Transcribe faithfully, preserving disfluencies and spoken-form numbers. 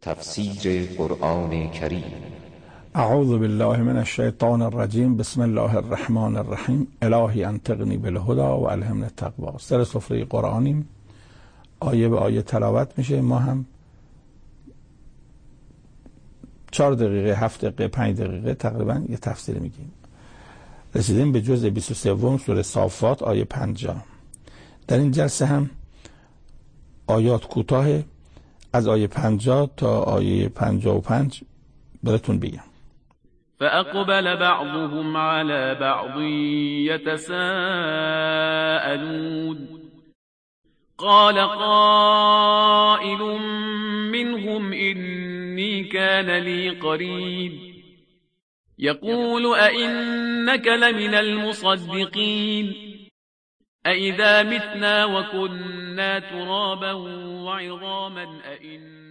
تفسیر قرآن کریم. اعوذ بالله من الشیطان الرجیم. بسم الله الرحمن الرحیم. الهی انطقنی بالهدی و الهمنی التقوی. سر سفره قرآنیم، آیه به آیه تلاوت میشه. ما هم چهار دقیقه، هفت دقیقه، پنج دقیقه تقریبا یه تفسیر میگیم. رسیدیم به جزء بیست و سه سوره صافات آیه پنجاه. در این جلسه هم آیات کوتاه از آیه پنجاه تا آیه پنجاه و پنج براتون بگم. فأقبل بعضهم على بعض يتساءلون قال قائل منهم إني كان لي قريب يقول أئنك لمن المصدقين أئذا متنا وكنا ترابا وعظاما أئنا